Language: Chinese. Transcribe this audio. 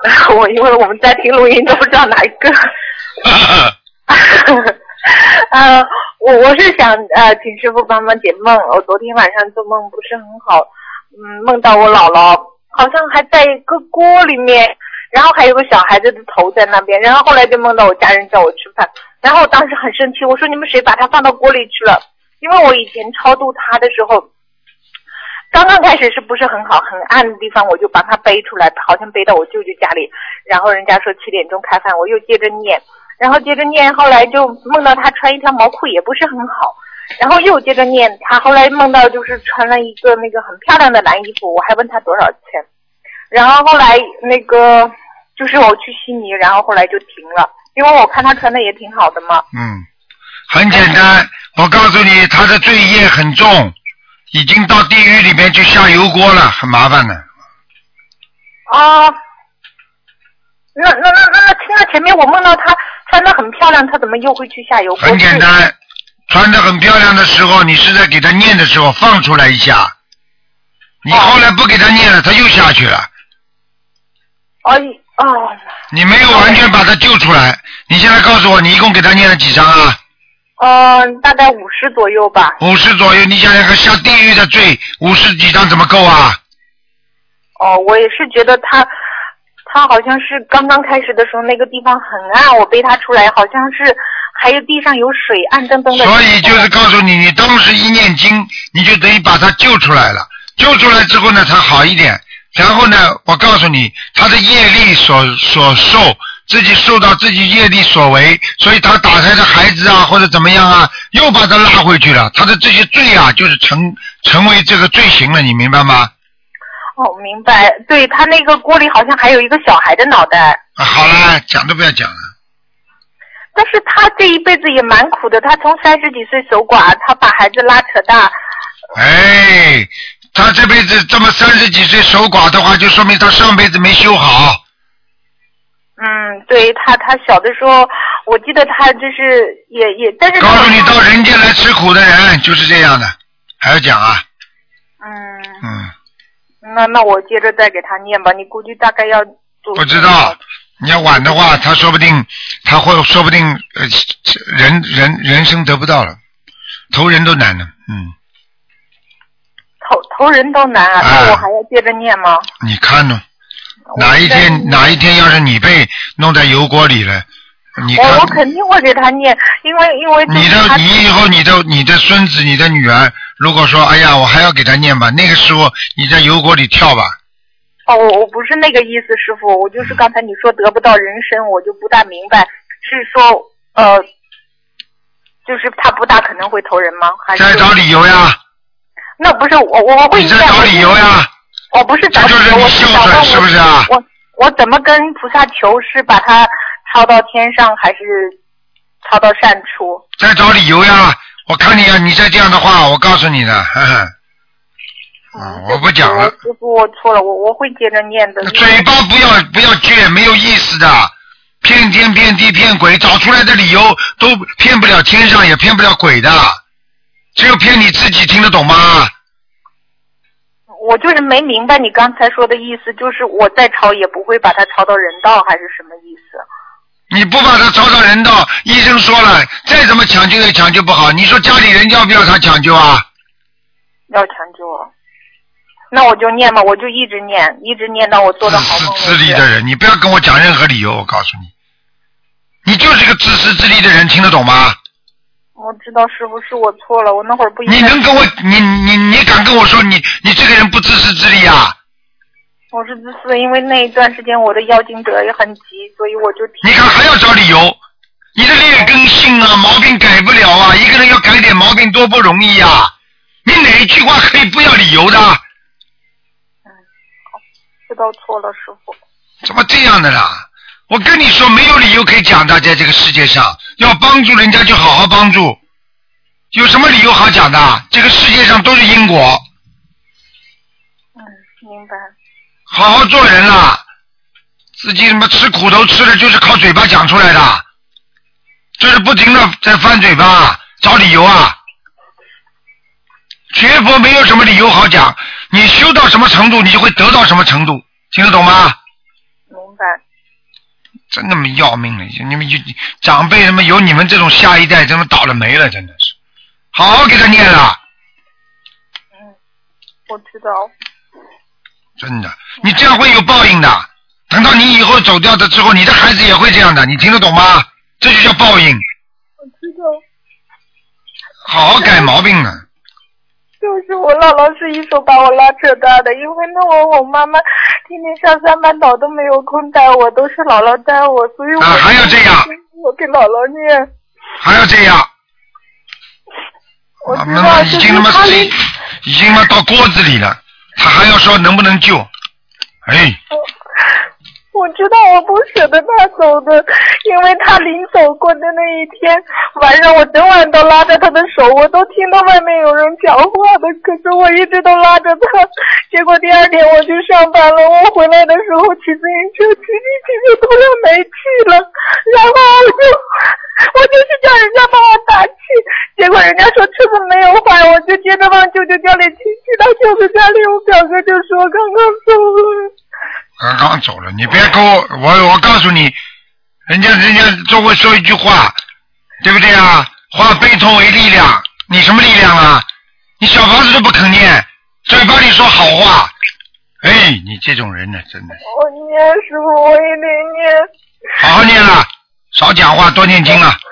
因为我们在听录音都不知道哪一个。我是想请师傅帮忙解梦。我昨天晚上做梦不是很好，梦到我姥姥好像还在一个锅里面，然后还有个小孩子的头在那边，然后后来就梦到我家人叫我吃饭，然后我当时很生气，我说你们谁把它放到锅里去了？因为我以前超度他的时候，刚刚开始是不是很好很暗的地方，我就帮他背出来，好像背到我舅舅家里，然后人家说7点钟开饭，我又接着念，然后接着念，后来就梦到他穿一条毛裤也不是很好，然后又接着念，他后来梦到就是穿了一个那个很漂亮的蓝衣服，我还问他多少钱，然后后来那个就是我去悉尼，然后后来就停了，因为我看他穿的也挺好的嘛。 很简单，我告诉你，他的罪业很重，已经到地狱里面去下油锅了，很麻烦的。 那听了前面我梦到他穿得很漂亮，他怎么又会去下油锅？ 很简单，穿得很漂亮的时候，你是在给他念的时候放出来一下，你后来不给他念了，他又下去了。你没有完全把他救出来。你现在告诉我，你一共给他念了几张啊？ 大概50左右吧。 50左右，你想想看，下地狱的罪50几张怎么够啊？ 我也是觉得他好像是刚刚开始的时候那个地方很暗，我背他出来好像是还有地上有水，暗登登的。 所以就是告诉你，你当时一念经，你就等于把他救出来了。救出来之后呢，他好一点。然后呢，我告诉你，他的业力所受，自己受到自己业力所为，所以他打胎的孩子啊，或者怎么样啊，又把他拉回去了。他的这些罪啊，就是成为这个罪行了，你明白吗？ 明白。对，他那个锅里好像还有一个小孩的脑袋。 好了，讲都不要讲了。 但是他这一辈子也蛮苦的，他从30几岁守寡，他把孩子拉扯大。 他这辈子这么30几岁守寡的话，就说明他上辈子没修好。 对，他小的时候，我记得他就是也，但是告诉你，到人间来吃苦的人就是这样的，还要讲啊？ 那我接着再给他念吧。你估计大概要不知道，你要晚的话，他说不定人生得不到了，投人都难了。 投人都难啊！那我还要接着念吗？ 你看呢？哪一天要是你被弄在油锅里了，你看我肯定会给他念，因为你以后你的孙子你的女儿，如果说哎呀我还要给他念吧，那个时候你在油锅里跳吧。 我不是那个意思，师傅，我就是刚才你说得不到人参，我就不大明白，是说就是他不大可能会投人吗？还是再找理由呀？ 那不是我会你在找理由呀？ 我不是找理由，我是想问是不是啊？ 我怎么跟菩萨求，是把它抄到天上，还是抄到善处？ 再找理由呀！我看你啊，你再这样的话，我告诉你的，我不讲了。 师傅，我错了，我会接着念的。 嘴巴不要倔，没有意思的，骗天骗地骗鬼，找出来的理由都骗不了天上，也骗不了鬼的。只有骗你自己，听得懂吗？ 我就是没明白你刚才说的意思，就是我再抄也不会把它抄到人道，还是什么意思？ 你不把它抄到人道，医生说了，再怎么抢救也抢救不好。你说家里人要不要他抢救啊？ 要抢救啊！那我就念嘛，我就一直念到我做的好梦为止。 自私自利的人，你不要跟我讲任何理由，我告诉你，你就是个自私自利的人，听得懂吗？ 我知道师傅是我错了，我那会儿不应该。 你能跟我，你敢跟我说你这个人不自私自利啊？ 我是自私，因为那一段时间我的妖精者也很急，所以我就。 你看还要找理由，你的劣根性啊，毛病改不了啊，一个人要改点毛病多不容易啊！你哪一句话可以不要理由的？ 好，知道错了，师傅。 怎么这样的啦？我跟你说，没有理由可以讲的，在这个世界上，要帮助人家就好好帮助，有什么理由好讲的？这个世界上都是因果。 明白。 好好做人啦，自己什么吃苦头吃的，就是靠嘴巴讲出来的，就是不停的在翻嘴巴找理由啊。学佛没有什么理由好讲，你修到什么程度，你就会得到什么程度，听得懂吗？ 明办？ 真那么要命了！你们长辈什么有你们这种下一代，真的倒了霉了，真的是。好好给他念了。 我知道。 真的，你这样会有报应的。等到你以后走掉的之后，你的孩子也会这样的，你听得懂吗？这就叫报应。 我知道。 好好改毛病呢。 就是我姥姥是一手把我拉扯大的，因为那我妈妈天天上三班倒都没有空带我，都是姥姥带我，所以我还要这样。 我给姥姥念。 还要这样。 我知道， 已经他妈到锅子里了，他还要说能不能救？哎。 我知道我不舍得他走的，因为他临走过的那一天晚上，我整晚都拉着他的手，我都听到外面有人讲话的，可是我一直都拉着他。结果第二天我去上班了，我回来的时候骑自行车骑突然没气了，然后我就去叫人家帮我打气，结果人家说车子没有坏，我就接着往舅舅家里去到舅舅家里，我表哥就说刚刚走了。 刚刚走了，你别跟我告诉你，人家就会说一句话，对不对啊？化悲痛为力量，你什么力量啊？你小房子都不肯念，嘴巴里说好话，哎，你这种人呢，真的。 我念师傅，我一定念。 好好念了，少讲话，多念经了。